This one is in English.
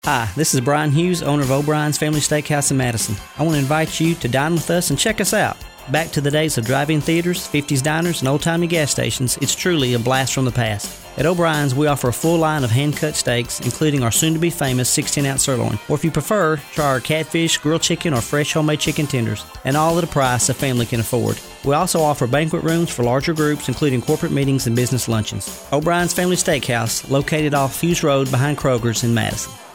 Hi, this is Brian Hughes, owner of O'Brien's Family Steakhouse in Madison. I want to invite you to dine with us and check us out. Back to the days of drive-in theaters, 50s diners, and old-timey gas stations, it's truly a blast from the past. At O'Brien's, we offer a full line of hand-cut steaks, including our soon-to-be-famous 16-ounce sirloin. Or if you prefer, try our catfish, grilled chicken, or fresh homemade chicken tenders, and all at a price a family can afford. We also offer banquet rooms for larger groups, including corporate meetings and business luncheons. O'Brien's Family Steakhouse, located off Hughes Road behind Kroger's in Madison.